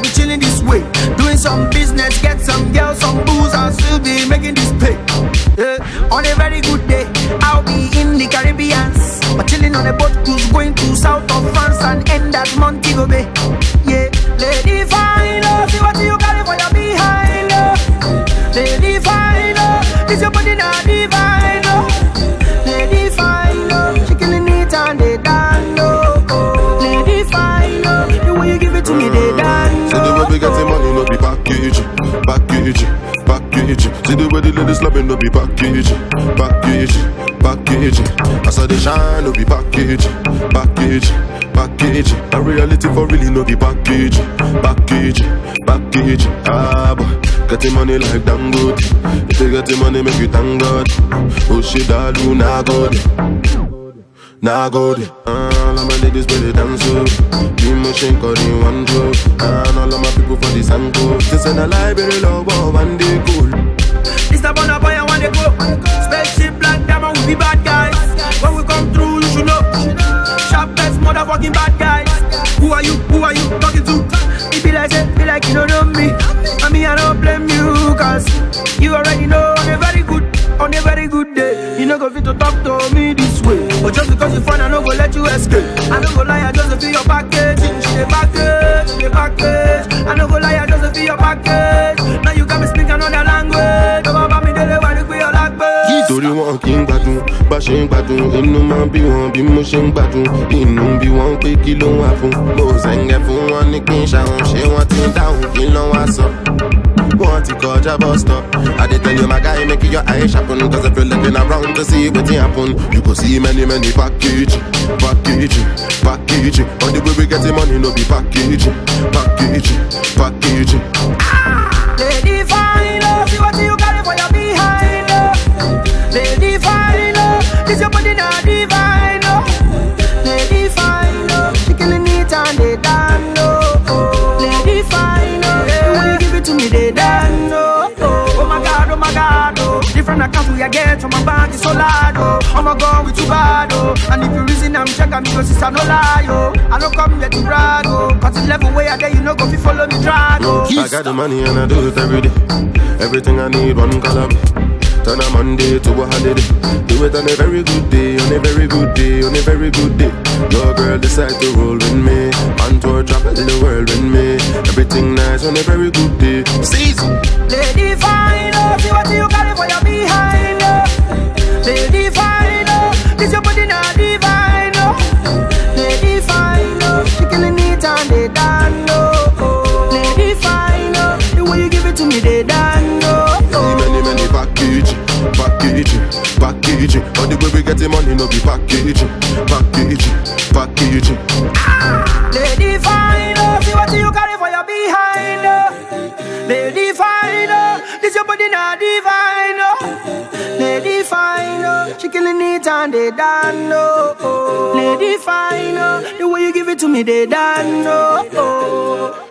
be chilling this way. Doing some business, get some girls, some booze, I'll still be making this pay. On a very good day, I'll be in the Caribbean, but chilling on a boat cruise, going to south of France and end at Montego Bay. Yeah, lady fine, oh, see what you got for your behind, oh. Lady fine, oh, this your body now divine, oh. Lady fine, oh, she killing it and they dance, oh. Lady fine, oh, the way you give it to me, they dance. See the way we get the money, no be package. See the way the ladies loving, no be package. I saw the shine, no be package. A reality for really, no be package. Ah, boy, get the money like Dangote. If you get the money, make you thank God. Oh shit, I do not good. All of my ladies really dance up. Be machine calling one joke. And all of my people for the Sanko. This in a library love, one day cool. This the Burna Boy and one they go. Spaceship Black Diamond, we be bad guys. When we come through, you should know. Sharpest motherfucking bad guys. Who are you talking to? It be like you don't know me. And me, I don't blame you, cause you already know on a very good day. You know go fit to talk to me this way. But just because you fun, I no go let you escape. I no go lie, I just feel your package. She the package. I no go lie, I just feel your package. Now you got me speaking another language. About me, they want to be your language. Torí wọn kì í gbádùn, bá ṣe ń gbádùn, inú máa ń bí wọn bí mo ṣe ń gbádùn, inú ń bí wọn pé kí ló ń wá fún. Mo zẹ̀ǹgẹ̀ fún wọn ní kí n ṣàwọn, ṣé wọ́n ti ń dáhùn kí ló ń wá sọ. Want to call your bus stop. I did tell you my guy, make your eyes sharpen. Cause if you're looking around to see what happen, you could see many package. On the way we get the money, no be package. Lady fine, oh, see what you got for your behind, oh. Lady fine, oh, this your body now divine, oh. Lady fine, oh, she killing it and they dance, oh. Lady fine, oh, when you give it to me, they dance, oh. Oh my God, oh. Different accounts we get from my bank is so loud, oh. Oh my God, we too bad, oh. And if you reason I'm checking because it's a no lie, oh. I don't come here to brag, oh. Cause the level way I there, you know go fi follow me drag, oh. I got the money and I do it every day. Everything I need, one color. Turn a Monday to a holiday. Do it on a very good day, Your girl decide to roll with me. On tour, travel the world with me. Everything nice on a very good day. Season. Lady fine, oh, see what you got for your behind, oh. Lady fine, oh, this your body now divine, oh. Lady fine, oh, she killing it and they dance, oh. Lady fine, oh, the way you give it to me, they dance, oh. Many package. On the way we get the money, no be package. Lady fine, oh, see what you got for your behind, oh. Lady fine, oh, this your body now divine, oh. Lady fine, oh, she killing it and they dance, oh. Lady fine, oh, the way you give it to me, they dance, oh.